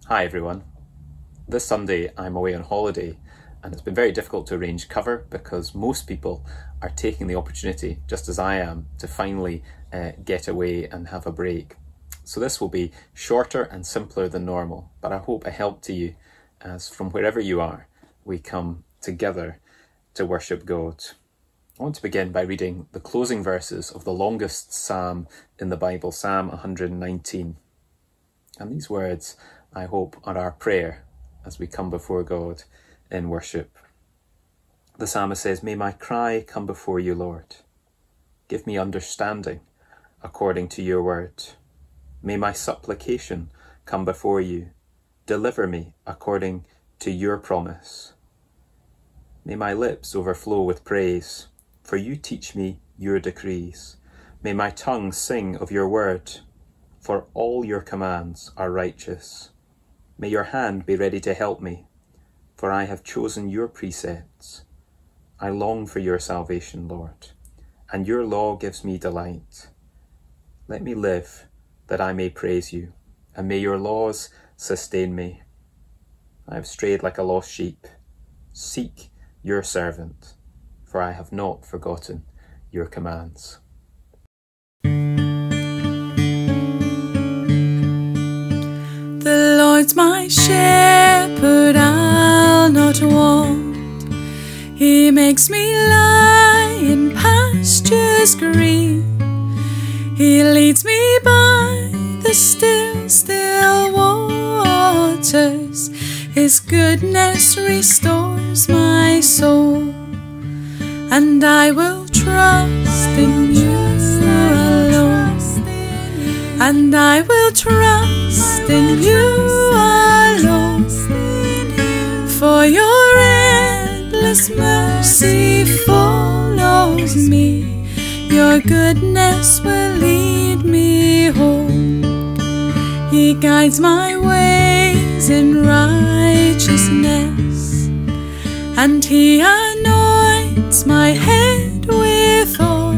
Hi everyone. This Sunday I'm away on holiday and it's been very difficult to arrange cover because most people are taking the opportunity, just as I am, to finally get away and have a break. So this will be shorter and simpler than normal, but I hope a help to you as from wherever you are, we come together to worship God. I want to begin by reading the closing verses of the longest psalm in the Bible, Psalm 119. And these words, I hope, are our prayer as we come before God in worship. The psalmist says, "May my cry come before you, Lord. Give me understanding according to your word. May my supplication come before you. Deliver me according to your promise. May my lips overflow with praise, for you teach me your decrees. May my tongue sing of your word, for all your commands are righteous. May your hand be ready to help me, for I have chosen your precepts. I long for your salvation, Lord, and your law gives me delight. Let me live that I may praise you, and may your laws sustain me. I have strayed like a lost sheep. Seek your servant, for I have not forgotten your commands." The Lord's my shepherd, I'll not want. He makes me lie in pastures green. He leads me by the still, still waters. His goodness restores my soul, and I will trust in you alone. And I will trust in you alone, for your endless mercy follows me. Your goodness will lead me home. He guides my ways in righteousness, and he anoints my head with oil,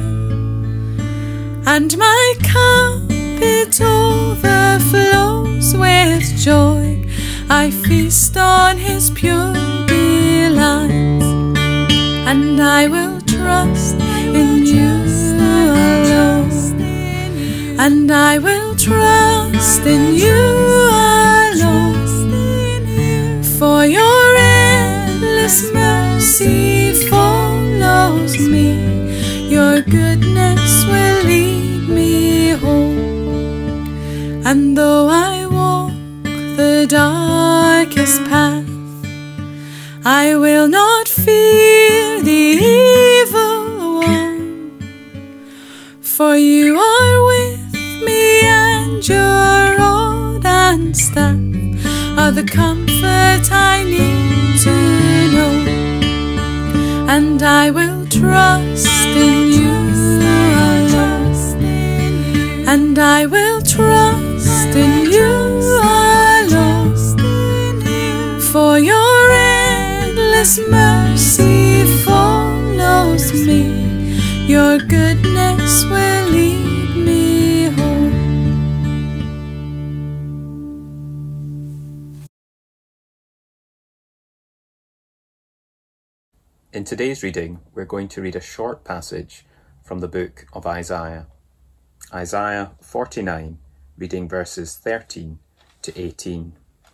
and my cup it overflows with joy. I feast on his pure delights, and I will trust in you alone. And I will trust in you alone, for your endless mercy follows me. Your goodness will lead me home. And though I walk the darkest path, I will not fear the evil one, for you are with me, and your rod and staff are the comfort I need to know. And I will trust in you alone, and I will trust in you alone, for your endless mercy follows me. Your goodness will lead me home. In today's reading, we're going to read a short passage from the book of Isaiah. Isaiah 49, reading verses 13 to 18.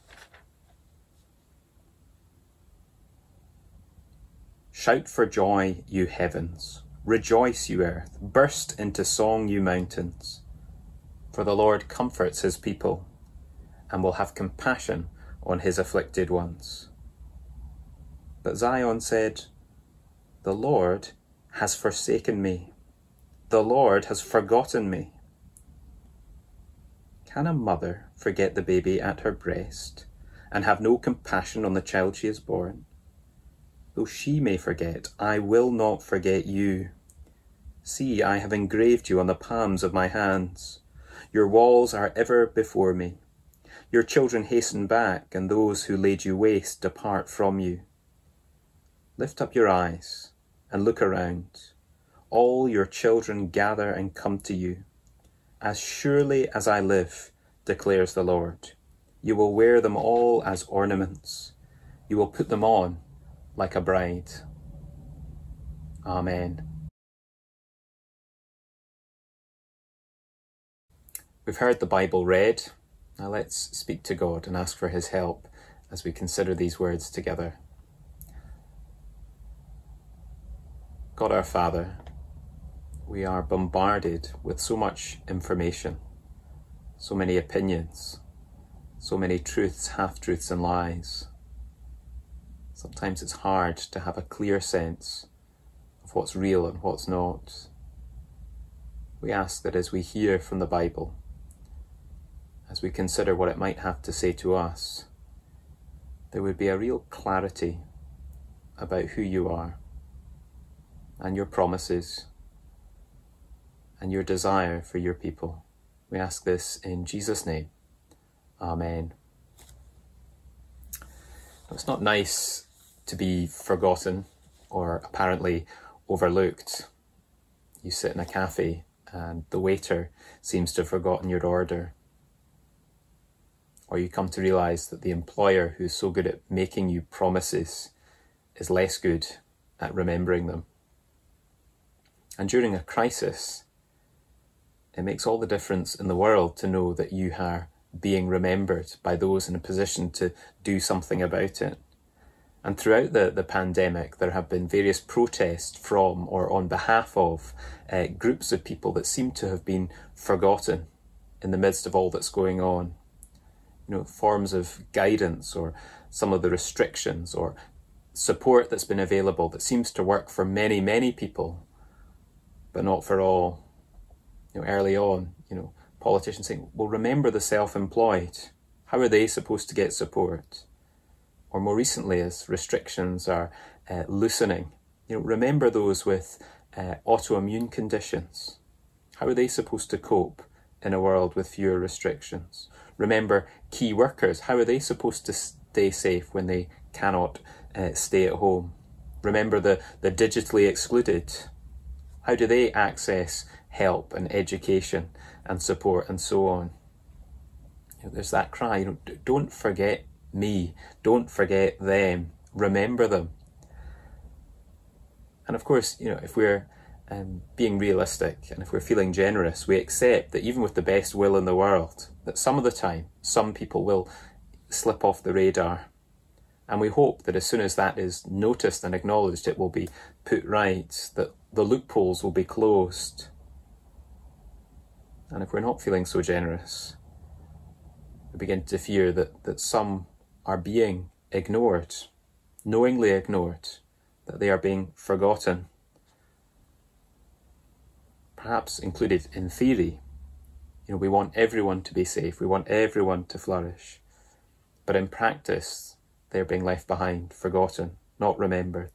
Shout for joy, you heavens. Rejoice, you earth. Burst into song, you mountains. For the Lord comforts his people and will have compassion on his afflicted ones. But Zion said, "The Lord has forsaken me. The Lord has forgotten me." Can a mother forget the baby at her breast and have no compassion on the child she has borne? Though she may forget, I will not forget you. See, I have engraved you on the palms of my hands. Your walls are ever before me. Your children hasten back, and those who laid you waste depart from you. Lift up your eyes and look around. All your children gather and come to you. As surely as I live, declares the Lord, You will wear them all as ornaments. You will put them on like a bride. Amen. We've heard the Bible read. Now let's speak to God and ask for his help as we consider these words together. God our Father, we are bombarded with so much information, so many opinions, so many truths, half-truths and lies. Sometimes it's hard to have a clear sense of what's real and what's not. We ask that as we hear from the Bible, as we consider what it might have to say to us, there would be a real clarity about who you are and your promises and your desire for your people. We ask this in Jesus' name. Amen. It's not nice to be forgotten or apparently overlooked. You sit in a cafe and the waiter seems to have forgotten your order. Or you come to realise that the employer who's so good at making you promises is less good at remembering them. And during a crisis, it makes all the difference in the world to know that you are being remembered by those in a position to do something about it. And throughout the pandemic, there have been various protests from or on behalf of groups of people that seem to have been forgotten in the midst of all that's going on. You know, forms of guidance or some of the restrictions or support that's been available that seems to work for many, many people, but not for all. You know, early on, politicians saying, well, remember the self-employed. How are they supposed to get support? Or more recently, as restrictions are loosening, remember those with autoimmune conditions. How are they supposed to cope in a world with fewer restrictions? Remember key workers. How are they supposed to stay safe when they cannot stay at home? Remember the digitally excluded. How do they access help and education and support and so on? There's that cry, don't forget me, don't forget them, remember them. And of course, if we're being realistic and if we're feeling generous, we accept that even with the best will in the world, that some of the time, some people will slip off the radar. And we hope that as soon as that is noticed and acknowledged, it will be put right, that the loopholes will be closed. And if we're not feeling so generous, we begin to fear that some are being ignored, knowingly ignored, that they are being forgotten. Perhaps included in theory. We want everyone to be safe, we want everyone to flourish. But in practice, they're being left behind, forgotten, not remembered.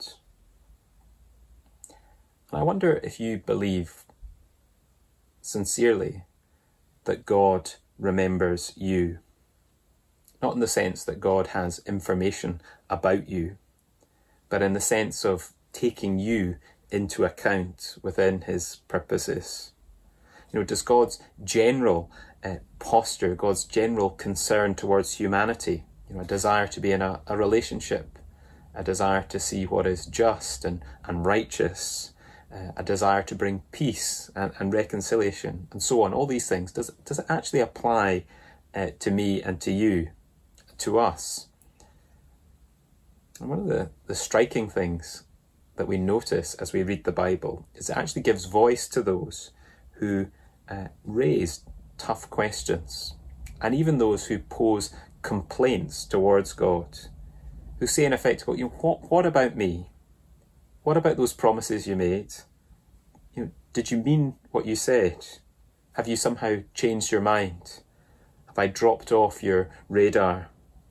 And I wonder if you believe sincerely that God remembers you. Not in the sense that God has information about you, but in the sense of taking you into account within his purposes. Does God's general posture, God's general concern towards humanity, a desire to be in a relationship, a desire to see what is just and righteous, a desire to bring peace and reconciliation and so on, all these things, does it actually apply to me and to you, to us? And one of the striking things that we notice as we read the Bible is it actually gives voice to those who raise tough questions, and even those who pose complaints towards God, who say in effect, what about me? What about those promises you made? Did you mean what you said? Have you somehow changed your mind? Have I dropped off your radar?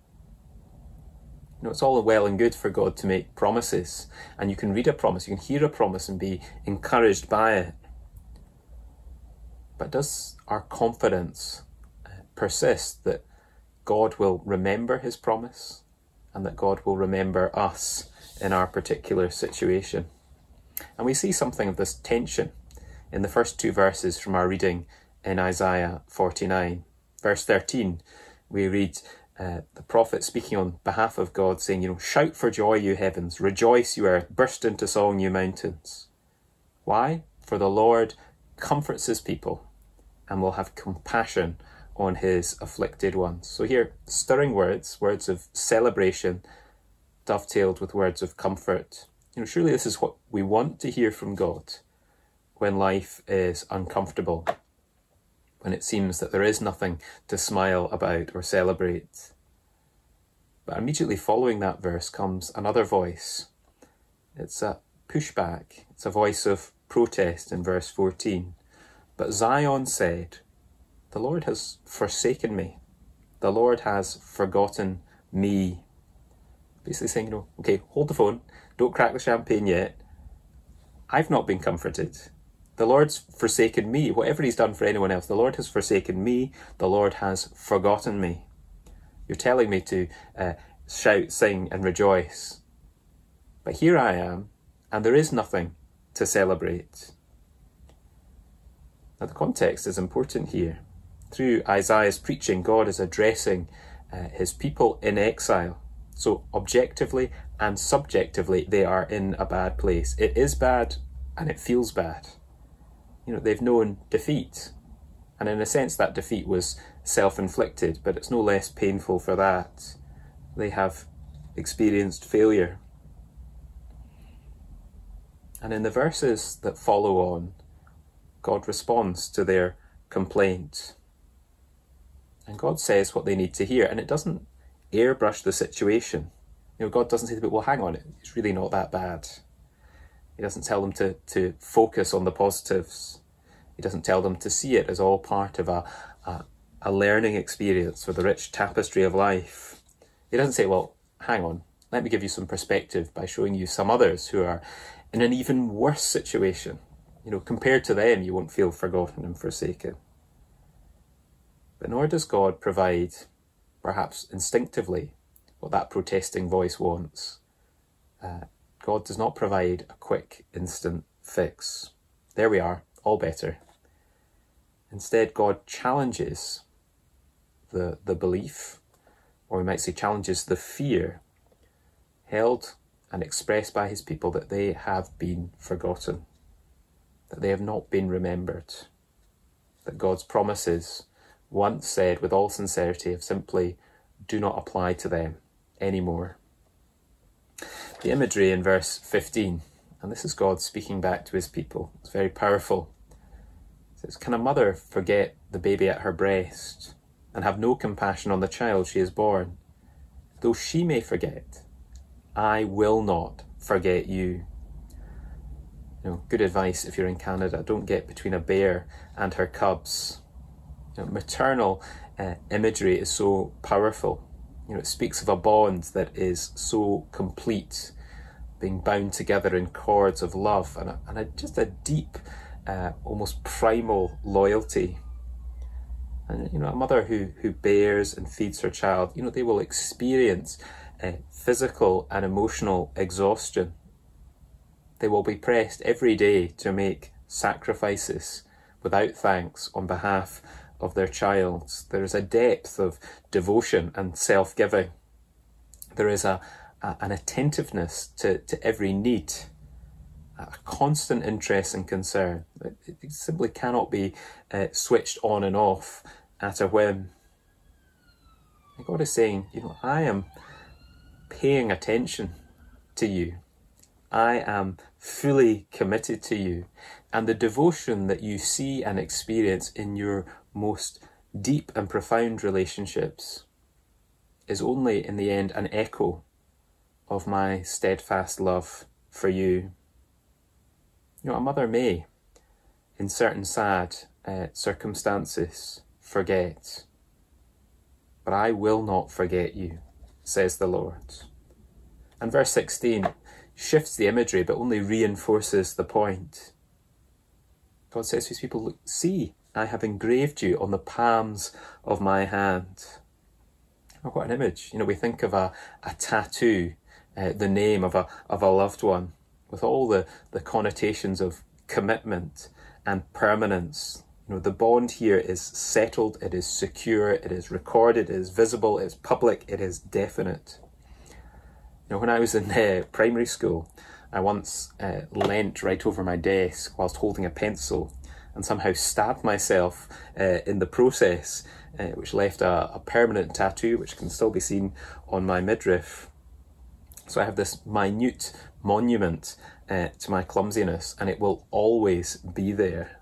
It's all well and good for God to make promises, and you can read a promise, you can hear a promise and be encouraged by it. But does our confidence persist that God will remember his promise and that God will remember us in our particular situation? And we see something of this tension in the first two verses from our reading in Isaiah 49. Verse 13, we read, the prophet speaking on behalf of God, saying, shout for joy, you heavens, rejoice, you earth, burst into song, you mountains. Why? For the Lord comforts his people and will have compassion on his afflicted ones. So here, stirring words of celebration, dovetailed with words of comfort. Surely this is what we want to hear from God when life is uncomfortable, when it seems that there is nothing to smile about or celebrate. But immediately following that verse comes another voice. It's a pushback. It's a voice of protest in verse 14. But Zion said, the Lord has forsaken me. The Lord has forgotten me. Basically saying, okay, hold the phone. Don't crack the champagne yet. I've not been comforted. The Lord's forsaken me. Whatever he's done for anyone else, the Lord has forsaken me. The Lord has forgotten me. You're telling me to shout, sing and rejoice. But here I am, and there is nothing to celebrate. Now the context is important here. Through Isaiah's preaching, God is addressing his people in exile. So objectively and subjectively, they are in a bad place. It is bad and it feels bad. They've known defeat. And in a sense, that defeat was self-inflicted, but it's no less painful for that. They have experienced failure. And in the verses that follow on, God responds to their complaint. And God says what they need to hear, and it doesn't airbrush the situation. God doesn't say to people, well, hang on, it's really not that bad. He doesn't tell them to focus on the positives. He doesn't tell them to see it as all part of a learning experience for the rich tapestry of life. He doesn't say, well, hang on, let me give you some perspective by showing you some others who are in an even worse situation. Compared to them, you won't feel forgotten and forsaken. But nor does God provide, perhaps instinctively, what that protesting voice wants. God does not provide a quick, instant fix. There we are, all better. Instead, God challenges the belief, or we might say challenges the fear, held and expressed by his people that they have been forgotten, that they have not been remembered, that God's promises, once said with all sincerity, have simply do not apply to them anymore. The imagery in verse 15, and this is God speaking back to his people, it's very powerful. It says, can a mother forget the baby at her breast and have no compassion on the child she has born? Though she may forget, I will not forget you. Good advice if you're in Canada, don't get between a bear and her cubs. Maternal imagery is so powerful. It speaks of a bond that is so complete, being bound together in cords of love and just a deep, almost primal loyalty. And a mother who bears and feeds her child, they will experience physical and emotional exhaustion. They will be pressed every day to make sacrifices without thanks on behalf of their child. There is a depth of devotion and self-giving. There is an attentiveness to every need, a constant interest and concern. It simply cannot be switched on and off at a whim. And God is saying, I am paying attention to you. I am fully committed to you. And the devotion that you see and experience in your most deep and profound relationships is only in the end an echo of my steadfast love for you. A mother may, in certain sad circumstances, forget. But I will not forget you, says the Lord. And verse 16 shifts the imagery but only reinforces the point. God says to his people, look, see, I have engraved you on the palms of my hand. Oh, what an image. We think of a tattoo, the name of a loved one, with all the connotations of commitment and permanence, The bond here is settled, it is secure, it is recorded, it is visible, it is public, it is definite. When I was in primary school, I once leant right over my desk whilst holding a pencil and somehow stabbed myself in the process, which left a permanent tattoo which can still be seen on my midriff. So I have this minute monument to my clumsiness, and it will always be there.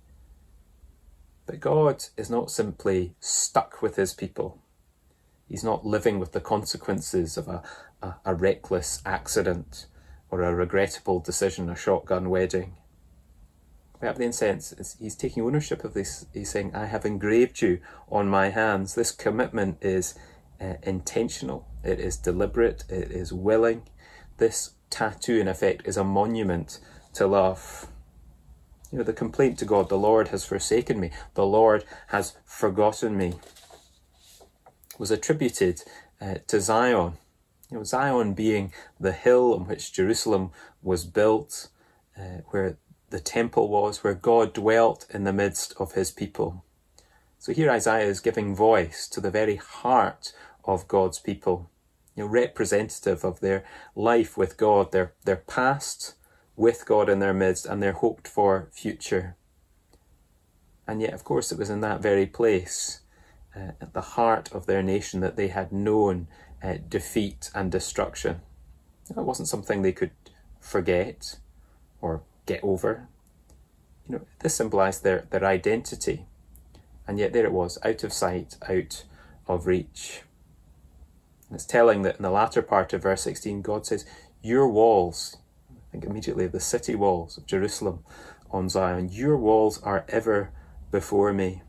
But God is not simply stuck with his people. He's not living with the consequences of a reckless accident or a regrettable decision, a shotgun wedding. But in a sense, he's taking ownership of this. He's saying, I have engraved you on my hands. This commitment is intentional, it is deliberate, it is willing. This tattoo, in effect, is a monument to love. The complaint to God, the Lord has forsaken me, the Lord has forgotten me, was attributed to Zion. Zion being the hill on which Jerusalem was built, where the temple was, where God dwelt in the midst of his people. So here Isaiah is giving voice to the very heart of God's people, representative of their life with God, their past with God in their midst, and their hoped for future. And yet, of course, it was in that very place, at the heart of their nation, that they had known defeat and destruction. It wasn't something they could forget or get over. This symbolised their identity, and yet there it was, out of sight, out of reach. And it's telling that in the latter part of verse 16, God says, your walls, I think immediately the city walls of Jerusalem on Zion, your walls are ever before me.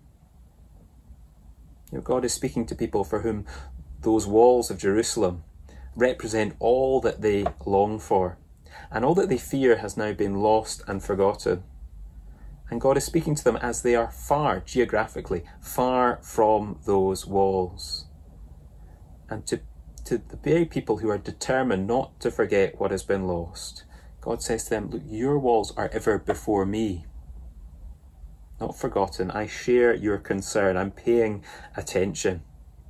God is speaking to people for whom those walls of Jerusalem represent all that they long for, and all that they fear has now been lost and forgotten. And God is speaking to them as they are far, geographically, far from those walls. And to the very people who are determined not to forget what has been lost, God says to them, look, your walls are ever before me. Not forgotten. I share your concern. I'm paying attention.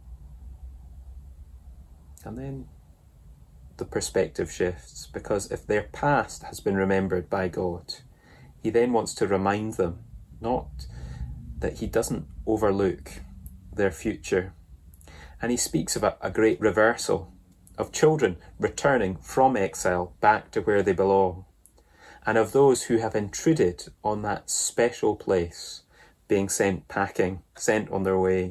And then the perspective shifts, because if their past has been remembered by God, he then wants to remind them, not that he doesn't overlook their future. And he speaks of a great reversal of children returning from exile back to where they belong, and of those who have intruded on that special place being sent packing, sent on their way.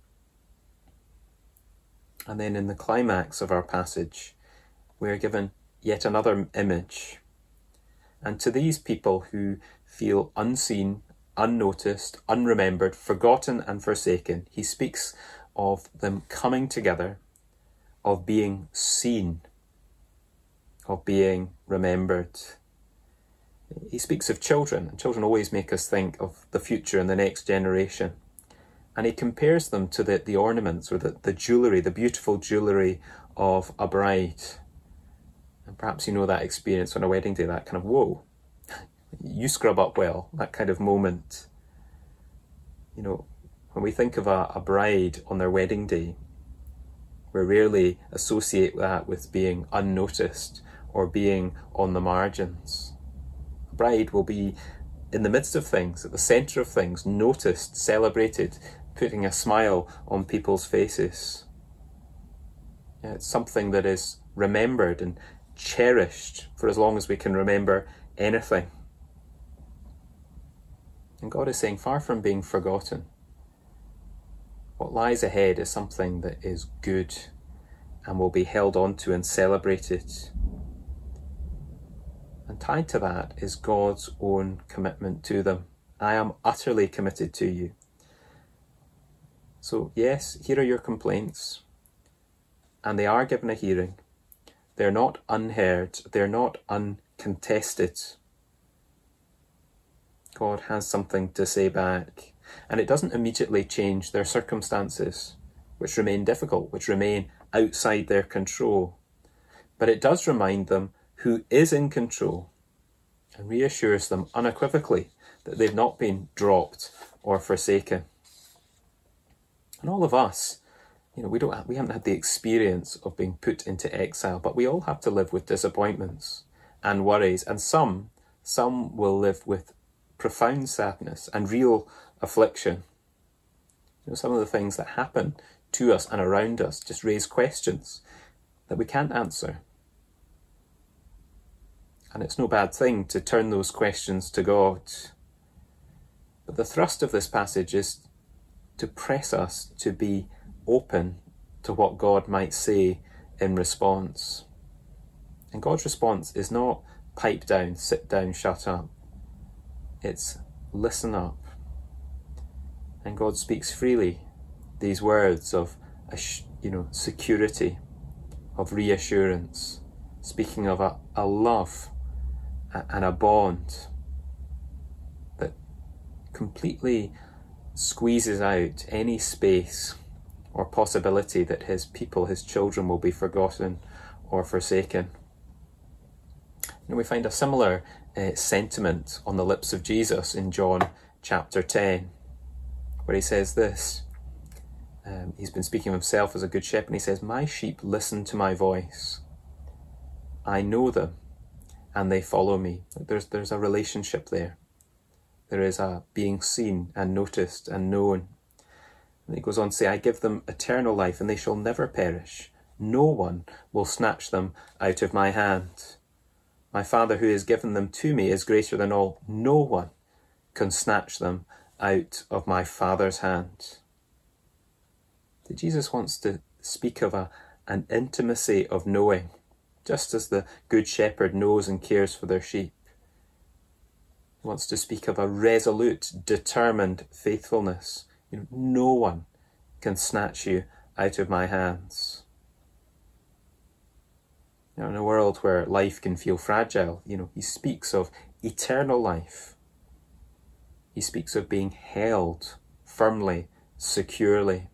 And then in the climax of our passage, we are given yet another image. And to these people who feel unseen, unnoticed, unremembered, forgotten and forsaken, he speaks of them coming together, of being seen, of being remembered. He speaks of children, and children always make us think of the future and the next generation. And he compares them to the ornaments or the jewellery, the beautiful jewellery of a bride. And perhaps you know that experience on a wedding day, that kind of, whoa, you scrub up well, that kind of moment. When we think of a bride on their wedding day, we rarely associate that with being unnoticed or being on the margins. A bride will be in the midst of things, at the centre of things, noticed, celebrated, putting a smile on people's faces. It's something that is remembered and cherished for as long as we can remember anything. And God is saying, far from being forgotten, what lies ahead is something that is good and will be held on to and celebrated. And tied to that is God's own commitment to them. I am utterly committed to you. So yes, here are your complaints, and they are given a hearing. They're not unheard, they're not uncontested. God has something to say back, and it doesn't immediately change their circumstances, which remain difficult, which remain outside their control. But it does remind them who is in control, and reassures them unequivocally that they've not been dropped or forsaken. And all of us, we haven't had the experience of being put into exile, but we all have to live with disappointments and worries, and some will live with profound sadness and real affliction. Some of the things that happen to us and around us just raise questions that we can't answer. And it's no bad thing to turn those questions to God. But the thrust of this passage is to press us to be open to what God might say in response. And God's response is not pipe down, sit down, shut up. It's listen up. And God speaks freely these words of security, of reassurance, speaking of a love and a bond that completely squeezes out any space or possibility that his people, his children, will be forgotten or forsaken. We find a similar sentiment on the lips of Jesus in John chapter 10, where he says this. He's been speaking of himself as a good shepherd, and he says, "My sheep listen to my voice. I know them, and they follow me." There's a relationship there. There is a being seen and noticed and known. And he goes on to say, "I give them eternal life, and they shall never perish. No one will snatch them out of my hand. My Father who has given them to me is greater than all. No one can snatch them out of my Father's hand." Jesus wants to speak of an intimacy of knowing, just as the good shepherd knows and cares for their sheep. He wants to speak of a resolute, determined faithfulness. No one can snatch you out of my hands. In a world where life can feel fragile, he speaks of eternal life. He speaks of being held firmly, securely.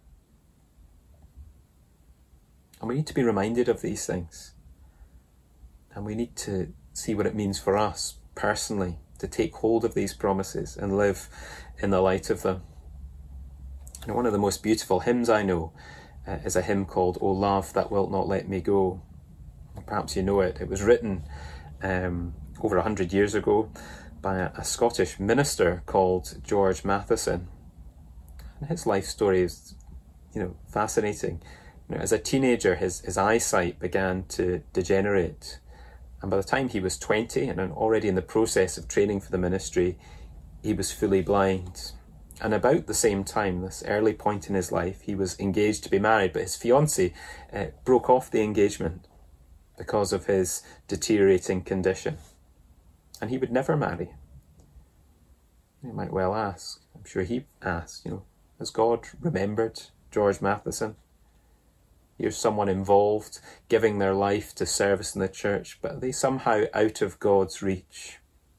And we need to be reminded of these things. And we need to see what it means for us personally to take hold of these promises and live in the light of them. One of the most beautiful hymns I know is a hymn called "O Love That Wilt Not Let Me Go." Perhaps you know it. It was written over 100 years ago by a Scottish minister called George Matheson. And his life story is, fascinating. As a teenager, his eyesight began to degenerate. And by the time he was 20 and already in the process of training for the ministry, he was fully blind. And about the same time, this early point in his life, he was engaged to be married, but his fiancée broke off the engagement because of his deteriorating condition. And he would never marry. You might well ask, I'm sure he asked, has God remembered George Matheson? Here's someone involved, giving their life to service in the church, but are they somehow out of God's reach?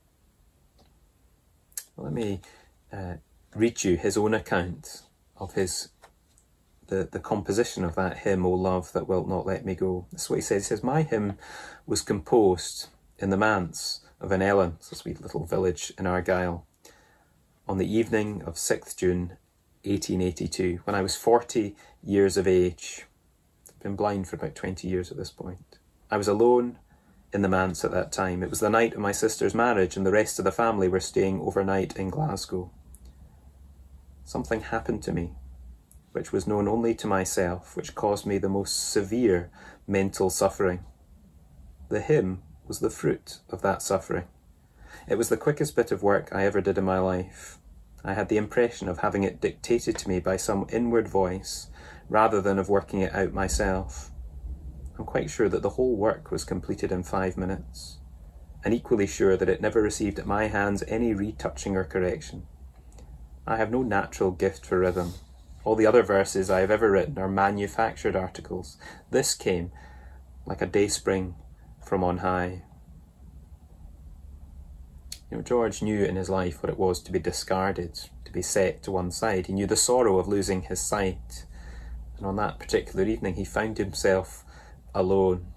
Let me read you his own account of the composition of that hymn, "O Love That Wilt Not Let Me Go." This is what he says. He says, "My hymn was composed in the manse of an Ellen, a sweet little village in Argyll, on the evening of 6th June 1882, when I was 40 years of age. I've been blind for about 20 years at this point. I was alone in the manse at that time. It was the night of my sister's marriage, and the rest of the family were staying overnight in Glasgow. Something happened to me, which was known only to myself, which caused me the most severe mental suffering. The hymn was the fruit of that suffering. It was the quickest bit of work I ever did in my life. I had the impression of having it dictated to me by some inward voice, rather than of working it out myself. I'm quite sure that the whole work was completed in 5 minutes, and equally sure that it never received at my hands any retouching or correction. I have no natural gift for rhythm. All the other verses I have ever written are manufactured articles. This came like a dayspring from on high." George knew in his life what it was to be discarded, to be set to one side. He knew the sorrow of losing his sight. And on that particular evening, he found himself alone.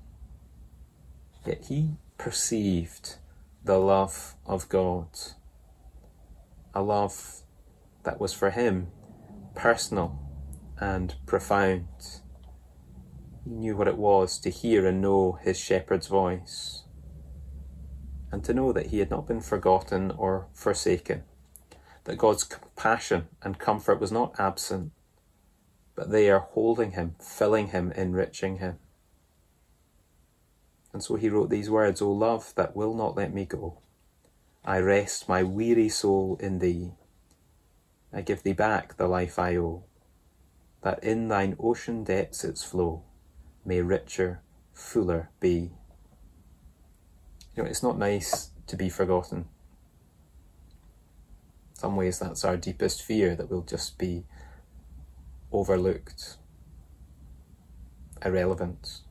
Yet he perceived the love of God. a love that was for him personal and profound. He knew what it was to hear and know his shepherd's voice, and to know that he had not been forgotten or forsaken, that God's compassion and comfort was not absent, but they are holding him, filling him, enriching him. And so he wrote these words, "O love that will not let me go, I rest my weary soul in thee. I give thee back the life I owe, that in thine ocean depths its flow may richer, fuller be." You know, it's not nice to be forgotten. In some ways that's our deepest fear, that we'll just be overlooked, irrelevant.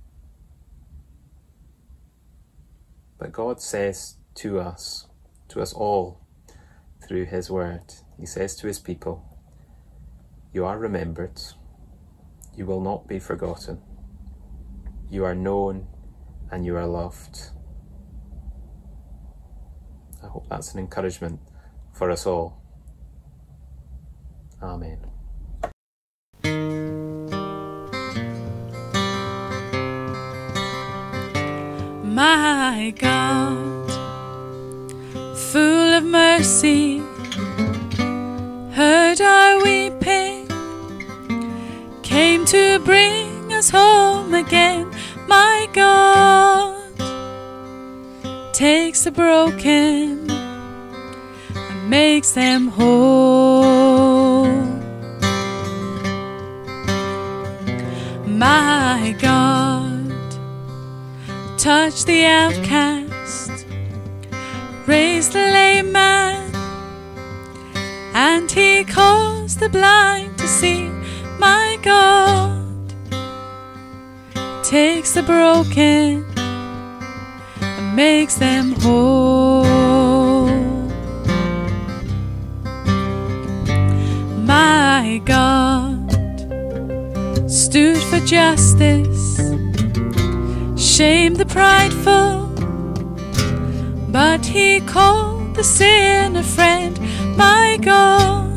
But God says to us all, through his word, he says to his people, you are remembered, you will not be forgotten, you are known and you are loved. I hope that's an encouragement for us all. Amen. My God, full of mercy, heard our weeping, came to bring us home again. My God takes the broken and makes them whole. My God touch the outcast, raise the lame man, and he caused the blind to see. My God takes the broken and makes them whole. My God stood for justice, shamed the prideful, but he called the sinner friend. My God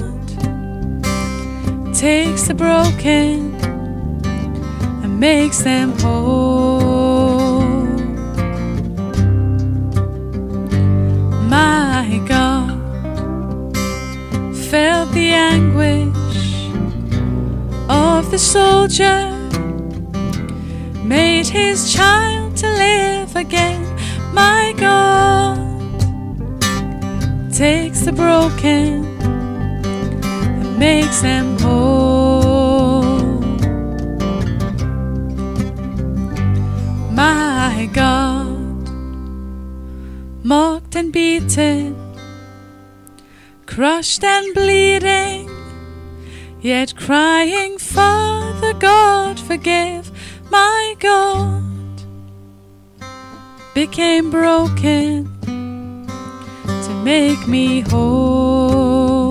takes the broken and makes them whole. My God felt the anguish of the soldier, made his child to live again. My God takes the broken and makes them whole. My God, mocked and beaten, crushed and bleeding, yet crying, Father God, forgive. My God became broken to make me whole.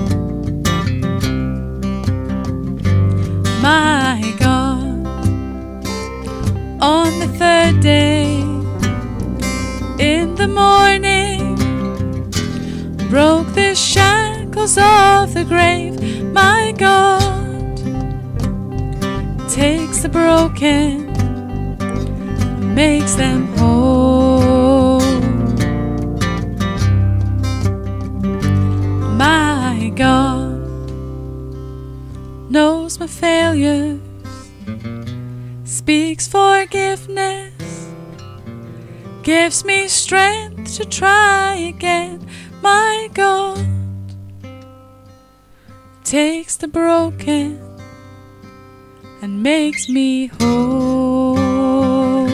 My God, on the third day, in the morning, broke the shackles of the grave. My God takes the broken, makes them whole. My God knows my failures, speaks forgiveness, gives me strength to try again. My God takes the broken and makes me whole.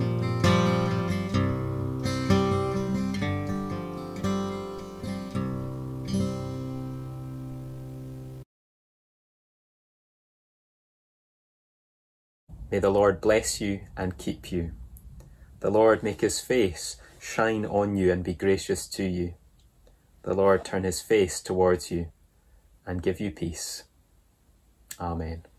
May the Lord bless you and keep you. The Lord make his face shine on you and be gracious to you. The Lord turn his face towards you and give you peace. Amen.